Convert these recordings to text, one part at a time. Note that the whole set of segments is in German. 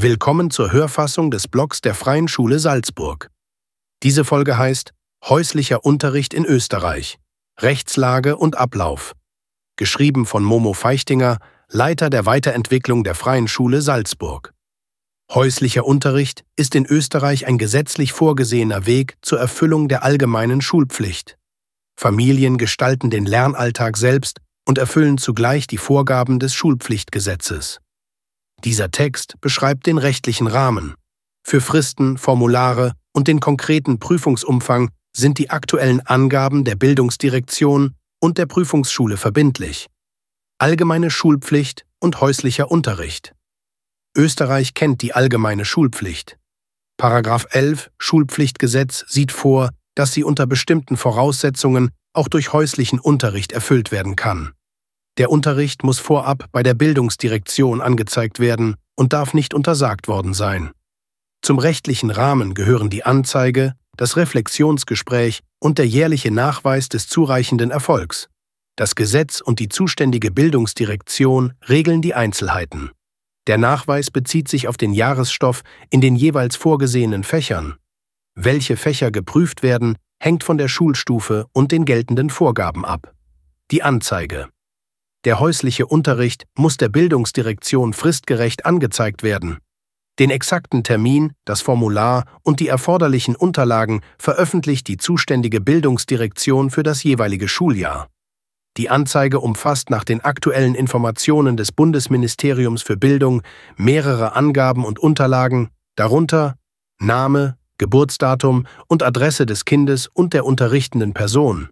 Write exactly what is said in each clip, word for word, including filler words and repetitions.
Willkommen zur Hörfassung des Blogs der Freien Schule Salzburg. Diese Folge heißt Häuslicher Unterricht in Österreich. Rechtslage und Ablauf. Geschrieben von Momo Feichtinger, Leiter der Weiterentwicklung der Freien Schule Salzburg. Häuslicher Unterricht ist in Österreich ein gesetzlich vorgesehener Weg zur Erfüllung der allgemeinen Schulpflicht. Familien gestalten den Lernalltag selbst und erfüllen zugleich die Vorgaben des Schulpflichtgesetzes. Dieser Text beschreibt den rechtlichen Rahmen. Für Fristen, Formulare und den konkreten Prüfungsumfang sind die aktuellen Angaben der Bildungsdirektion und der Prüfungsschule verbindlich. Allgemeine Schulpflicht und häuslicher Unterricht. Österreich kennt die allgemeine Schulpflicht. Paragraph elf Schulpflichtgesetz sieht vor, dass sie unter bestimmten Voraussetzungen auch durch häuslichen Unterricht erfüllt werden kann. Der Unterricht muss vorab bei der Bildungsdirektion angezeigt werden und darf nicht untersagt worden sein. Zum rechtlichen Rahmen gehören die Anzeige, das Reflexionsgespräch und der jährliche Nachweis des zureichenden Erfolgs. Das Gesetz und die zuständige Bildungsdirektion regeln die Einzelheiten. Der Nachweis bezieht sich auf den Jahresstoff in den jeweils vorgesehenen Fächern. Welche Fächer geprüft werden, hängt von der Schulstufe und den geltenden Vorgaben ab. Die Anzeige. Der häusliche Unterricht muss der Bildungsdirektion fristgerecht angezeigt werden. Den exakten Termin, das Formular und die erforderlichen Unterlagen veröffentlicht die zuständige Bildungsdirektion für das jeweilige Schuljahr. Die Anzeige umfasst nach den aktuellen Informationen des Bundesministeriums für Bildung mehrere Angaben und Unterlagen, darunter Name, Geburtsdatum und Adresse des Kindes und der unterrichtenden Person,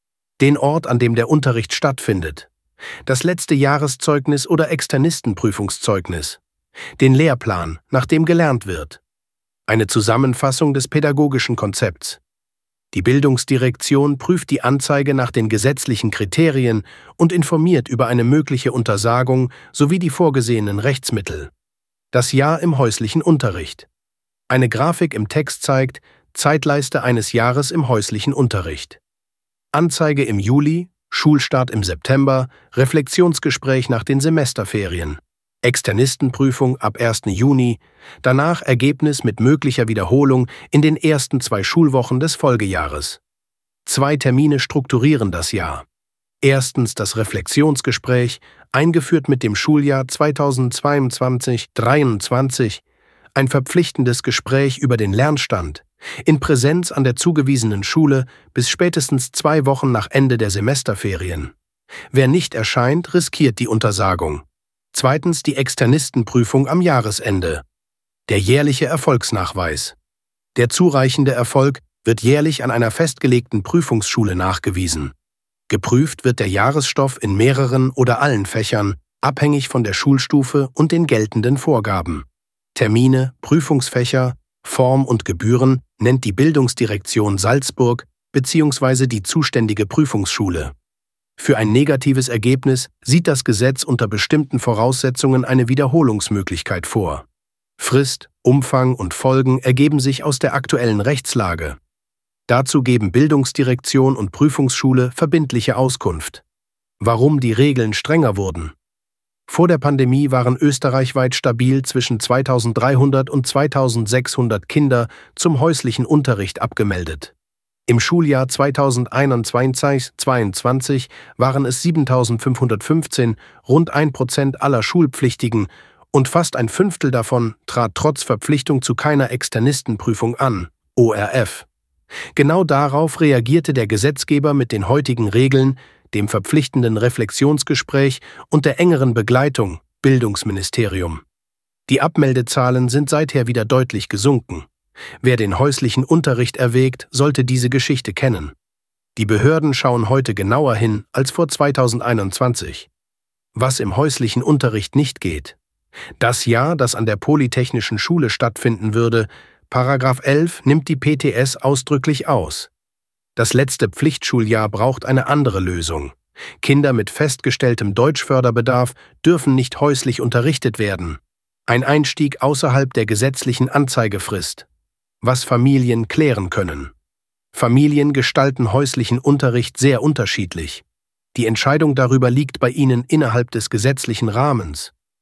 den Ort, an dem der Unterricht stattfindet, das letzte Jahreszeugnis oder Externistenprüfungszeugnis, den Lehrplan, nach dem gelernt wird, eine Zusammenfassung des pädagogischen Konzepts. Die Bildungsdirektion prüft die Anzeige nach den gesetzlichen Kriterien und informiert über eine mögliche Untersagung sowie die vorgesehenen Rechtsmittel. Das Jahr im häuslichen Unterricht. Eine Grafik im Text zeigt Zeitleiste eines Jahres im häuslichen Unterricht. Anzeige im Juli, Schulstart im September, Reflexionsgespräch nach den Semesterferien. Externistenprüfung ab ersten Juni, danach Ergebnis mit möglicher Wiederholung in den ersten zwei Schulwochen des Folgejahres. Zwei Termine strukturieren das Jahr. Erstens das Reflexionsgespräch, eingeführt mit dem Schuljahr zweitausendzweiundzwanzig dreiundzwanzig, ein verpflichtendes Gespräch über den Lernstand, in Präsenz an der zugewiesenen Schule bis spätestens zwei Wochen nach Ende der Semesterferien. Wer nicht erscheint, riskiert die Untersagung. Zweitens die Externistenprüfung am Jahresende. Der jährliche Erfolgsnachweis. Der zureichende Erfolg wird jährlich an einer festgelegten Prüfungsschule nachgewiesen. Geprüft wird der Jahresstoff in mehreren oder allen Fächern, abhängig von der Schulstufe und den geltenden Vorgaben. Termine, Prüfungsfächer, Form und Gebühren nennt die Bildungsdirektion Salzburg bzw. die zuständige Prüfungsschule. Für ein negatives Ergebnis sieht das Gesetz unter bestimmten Voraussetzungen eine Wiederholungsmöglichkeit vor. Frist, Umfang und Folgen ergeben sich aus der aktuellen Rechtslage. Dazu geben Bildungsdirektion und Prüfungsschule verbindliche Auskunft. Warum die Regeln strenger wurden. Vor der Pandemie waren österreichweit stabil zwischen zweitausenddreihundert und zweitausendsechshundert Kinder zum häuslichen Unterricht abgemeldet. Im Schuljahr zweitausendeinundzwanzig zweiundzwanzig waren es siebentausendfünfhundertfünfzehn, rund ein Prozent aller Schulpflichtigen, und fast ein Fünftel davon trat trotz Verpflichtung zu keiner Externistenprüfung an, O R F. Genau darauf reagierte der Gesetzgeber mit den heutigen Regeln, dem verpflichtenden Reflexionsgespräch und der engeren Begleitung, Bildungsministerium. Die Abmeldezahlen sind seither wieder deutlich gesunken. Wer den häuslichen Unterricht erwägt, sollte diese Geschichte kennen. Die Behörden schauen heute genauer hin als vor zweitausendeinundzwanzig. Was im häuslichen Unterricht nicht geht. Das Jahr, das an der Polytechnischen Schule stattfinden würde, Paragraph elf nimmt die P T S ausdrücklich aus. Das letzte Pflichtschuljahr braucht eine andere Lösung. Kinder mit festgestelltem Deutschförderbedarf dürfen nicht häuslich unterrichtet werden. Ein Einstieg außerhalb der gesetzlichen Anzeigefrist. Was Familien klären können. Familien gestalten häuslichen Unterricht sehr unterschiedlich. Die Entscheidung darüber liegt bei ihnen innerhalb des gesetzlichen Rahmens.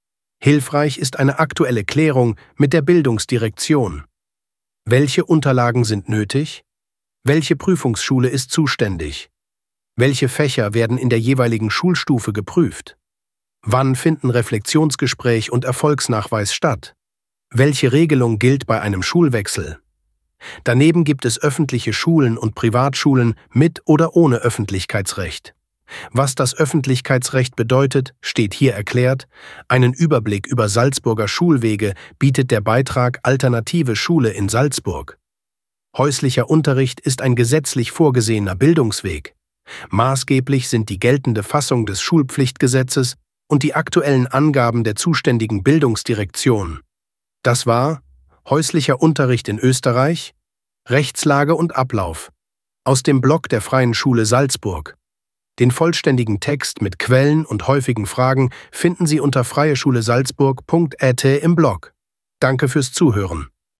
Hilfreich ist eine aktuelle Klärung mit der Bildungsdirektion. Welche Unterlagen sind nötig? Welche Prüfungsschule ist zuständig? Welche Fächer werden in der jeweiligen Schulstufe geprüft? Wann finden Reflexionsgespräch und Erfolgsnachweis statt? Welche Regelung gilt bei einem Schulwechsel? Daneben gibt es öffentliche Schulen und Privatschulen mit oder ohne Öffentlichkeitsrecht. Was das Öffentlichkeitsrecht bedeutet, steht hier erklärt. Einen Überblick über Salzburger Schulwege bietet der Beitrag Alternative Schule in Salzburg. Häuslicher Unterricht ist ein gesetzlich vorgesehener Bildungsweg. Maßgeblich sind die geltende Fassung des Schulpflichtgesetzes und die aktuellen Angaben der zuständigen Bildungsdirektion. Das war Häuslicher Unterricht in Österreich, Rechtslage und Ablauf aus dem Blog der Freien Schule Salzburg. Den vollständigen Text mit Quellen und häufigen Fragen finden Sie unter freie schule salzburg punkt a t im Blog. Danke fürs Zuhören.